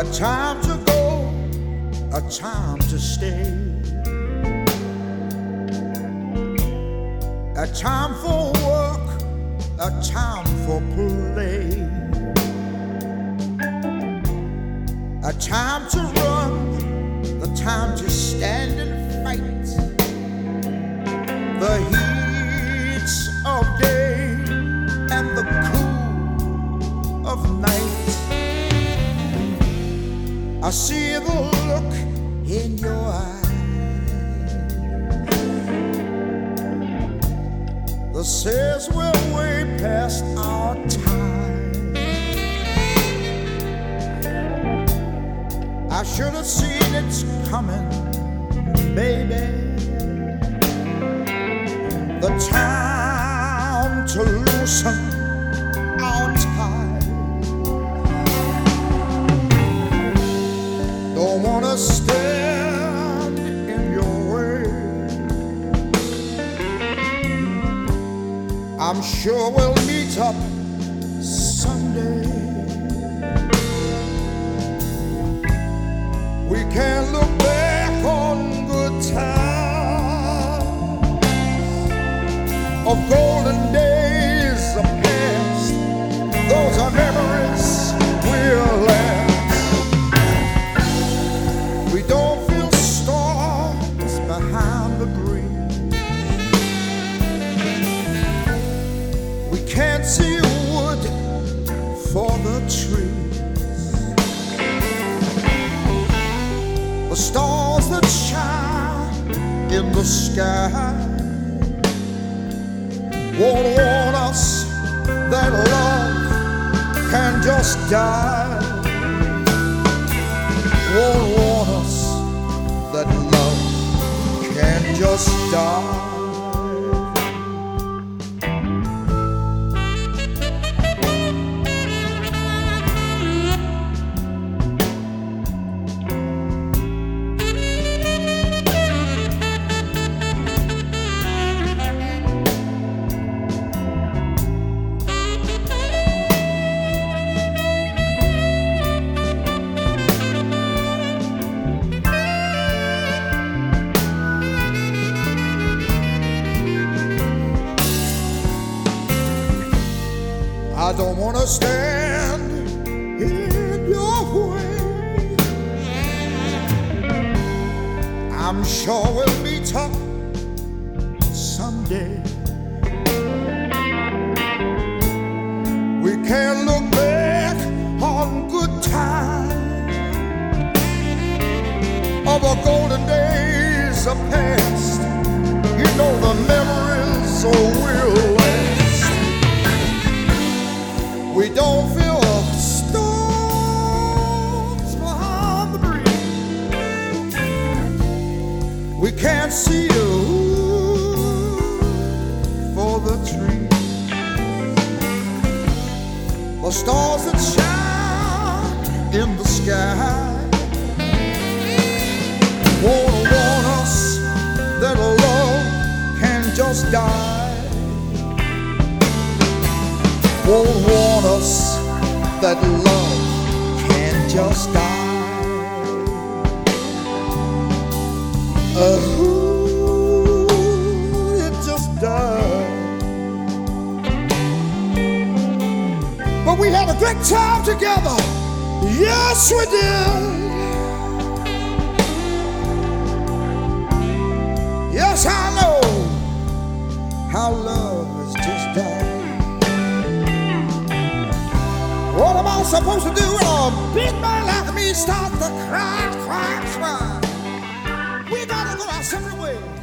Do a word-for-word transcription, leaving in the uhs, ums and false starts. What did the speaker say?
A time to go, a time to stay, a time for work, a time for play, a time to run, the time to stand and fight, the heat of day and the cool of night. I see the look in your eyes that says we're way past our time. I should have seen it coming, baby. The time to loosen our ties. Don't wanna stand in your way. I'm sure we'll meet up someday. We can look back on good times of golden days of past. Those are memories we'll last. We don't feel storms behind the breeze. We can't see wood for the trees. The stars that shine in the sky won't warn us that love can just die. Won't warn us that love can just die. I don't want to stand in your way. I'm sure we'll meet up someday. We can look back on good times of the golden days of past. You know the memories will last. We don't feel storms behind the breeze. We can't see you for the trees. The stars that shine in the sky won't warn us that love can just die. Won't warn us that love can just die. Oh, it just does. But we had a great time together. Yes, we did. Yes, I know how love is just done. What am I supposed to do when a big man like me starts to cry, cry, cry? We gotta go our separate ways.